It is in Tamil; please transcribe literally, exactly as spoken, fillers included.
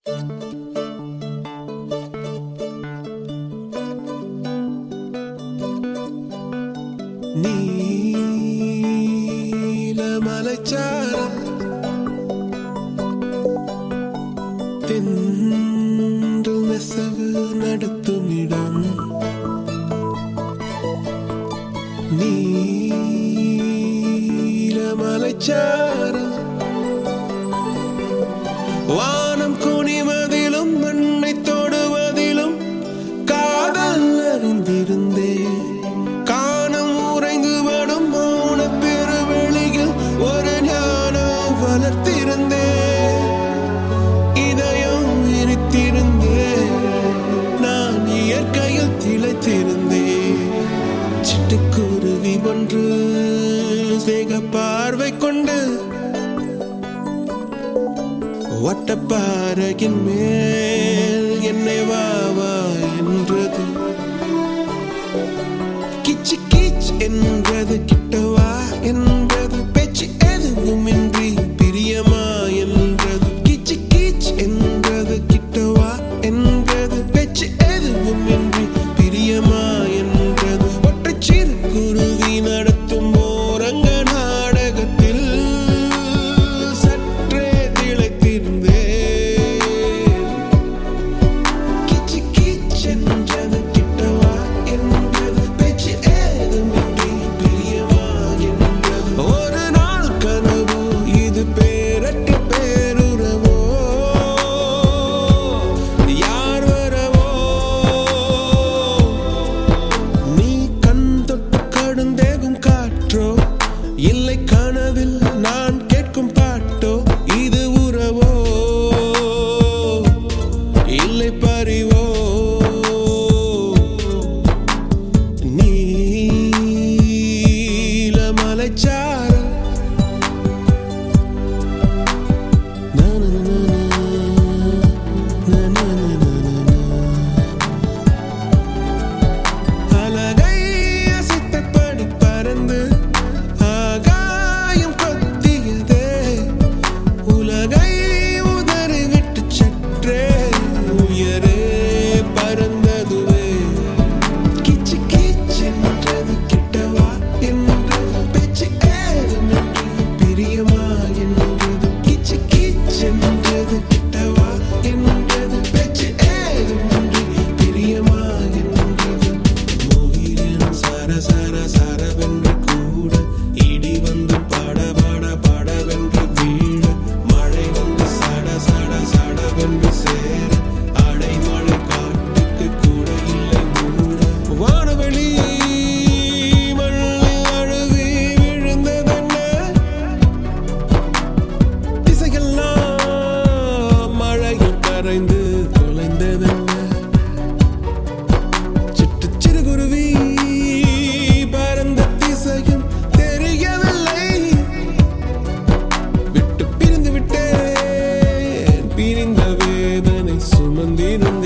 நீலமலைச்சாரல் தென்றல் நெசவு நடத்துமிடம் நீலமலைச்சாரல் வானம் குனிவதிலும் மண்ணை தொடுவதிலும் காதல் அறிந்திருந்தேன். காணம் உறைந்து வடும் மௌன பெருவெளியில் ஒரு ஞானம் வளர்த்திருந்தேன். இதயம் விரித்திருந்தேன். நான் இயற்கையில் திளைத்திருந்தேன். சிட்டுக்குருவி ஒன்று சேக பார்வை கொண்டு வட்டப்பாறையின் மேல் என்னை வா வா என்றது. கிச்சு கிச் என்றது. கிட்டவா என்றது. பேச்சு எதுவுமின்றி பிரியமா என்றது. கிச்சு கிச் என்றது. கிட்டவா என்றது. பேச்சு எதுவுமின்றி பிரியமா என்றது. ஒற்றை சிறு குருவி நடத்தும் ஓரங்க நாடகத்தில் சற்றே திளைத்திருந்தேன். கிச்சு கிச் என்றது. கிட்டவா என்றது. பேச்சு ஏதுமின்றி பிரியமா என்றது. ஒரு நாள் கனவு இது பேரற்ற பேருறவோ யார் வரவோ. நீ கண் தொட்டு கடுந்தேகும் காற்றோ இல்லை கனவில் நான் கேட்கும் பாட்டோ. இது உறவோ இல்லை பறிவோ. நீலமலைச்சாரல் அலகை அசைத்தபடி பறந்து ஆகாயம் கொத்தியதே. உலகை உதறிவிட்டு சற்றே உயரே பறந்ததுவே. கிச்சு கிச் என்றது. கிட்டவா என்றது. பேச்சு ஏதுமின்றி பிரியமா என்றது. கிச்சு கிச் என்றது. கிட்டவா என்றது. பேச்சு ஏதுமின்றி பிரியமா என்றது. மோகினிடம் சர சர சரவென்று கூட இடி வந்து பட பட படவென்று வீழ மழை வந்து சட சட சடவென்று சேர அடைமழை காட்டுக்கு கூட இல்லை மூட. வானவெளி மண்ணில் அழுவி விழுந்ததென்ன. திசையெல்லாம் மழையில் கரைந்து தொலைந்ததென்ன. சிட்டு சிறுகுருவி பறந்த திசையும் தெரியவில்லை. விட்டு பிரிந்து விட்டேன். பிரிந்த வேதனை சுமந்திருந்தேன்.